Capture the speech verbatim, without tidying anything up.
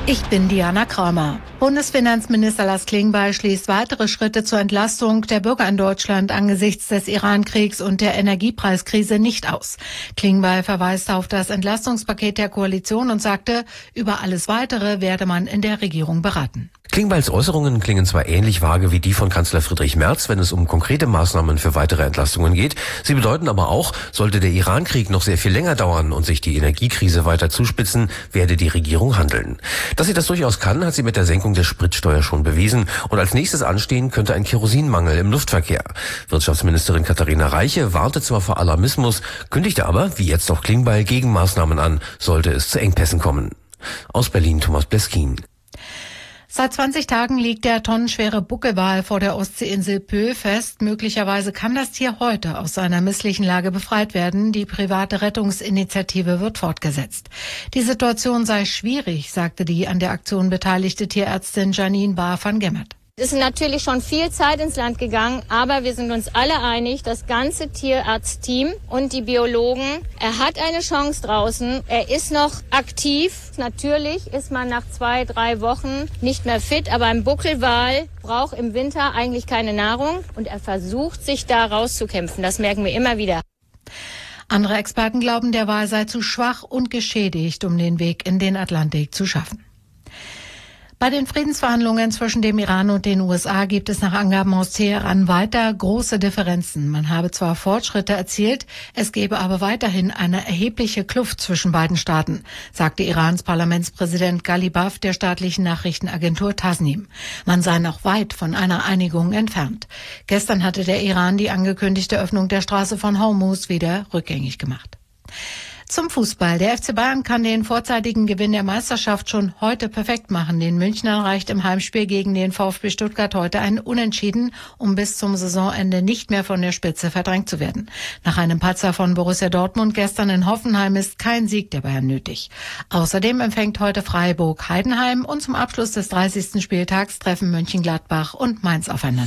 Ich bin Diana Kramer. Bundesfinanzminister Lars Klingbeil schließt weitere Schritte zur Entlastung der Bürger in Deutschland angesichts des Iran-Kriegs und der Energiepreiskrise nicht aus. Klingbeil verweist auf das Entlastungspaket der Koalition und sagte, über alles Weitere werde man in der Regierung beraten. Klingbeils Äußerungen klingen zwar ähnlich vage wie die von Kanzler Friedrich Merz, wenn es um konkrete Maßnahmen für weitere Entlastungen geht. Sie bedeuten aber auch, sollte der Iran-Krieg noch sehr viel länger dauern und sich die Energiekrise weiter zuspitzen, werde die Regierung handeln. Dass sie das durchaus kann, hat sie mit der Senkung der Spritsteuer schon bewiesen. Und als nächstes anstehen könnte ein Kerosinmangel im Luftverkehr. Wirtschaftsministerin Katharina Reiche warnte zwar vor Alarmismus, kündigte aber, wie jetzt auch Klingbeil, Gegenmaßnahmen an, sollte es zu Engpässen kommen. Aus Berlin Thomas Bleskin. Seit zwanzig Tagen liegt der tonnenschwere Buckelwal vor der Ostseeinsel Pö fest. Möglicherweise kann das Tier heute aus seiner misslichen Lage befreit werden. Die private Rettungsinitiative wird fortgesetzt. Die Situation sei schwierig, sagte die an der Aktion beteiligte Tierärztin Janine Bahr van Gemmert. Es ist natürlich schon viel Zeit ins Land gegangen, aber wir sind uns alle einig, das ganze Tierarztteam und die Biologen, er hat eine Chance draußen, er ist noch aktiv. Natürlich ist man nach zwei, drei Wochen nicht mehr fit, aber ein Buckelwal braucht im Winter eigentlich keine Nahrung und er versucht, sich da rauszukämpfen. Das merken wir immer wieder. Andere Experten glauben, der Wal sei zu schwach und geschädigt, um den Weg in den Atlantik zu schaffen. Bei den Friedensverhandlungen zwischen dem Iran und den U S A gibt es nach Angaben aus Teheran weiter große Differenzen. Man habe zwar Fortschritte erzielt, es gebe aber weiterhin eine erhebliche Kluft zwischen beiden Staaten, sagte Irans Parlamentspräsident Ghalibaf der staatlichen Nachrichtenagentur Tasnim. Man sei noch weit von einer Einigung entfernt. Gestern hatte der Iran die angekündigte Öffnung der Straße von Hormuz wieder rückgängig gemacht. Zum Fußball. Der F C Bayern kann den vorzeitigen Gewinn der Meisterschaft schon heute perfekt machen. Den Münchnern reicht im Heimspiel gegen den VfB Stuttgart heute ein Unentschieden, um bis zum Saisonende nicht mehr von der Spitze verdrängt zu werden. Nach einem Patzer von Borussia Dortmund gestern in Hoffenheim ist kein Sieg der Bayern nötig. Außerdem empfängt heute Freiburg Heidenheim und zum Abschluss des dreißigsten Spieltags treffen Mönchengladbach und Mainz aufeinander.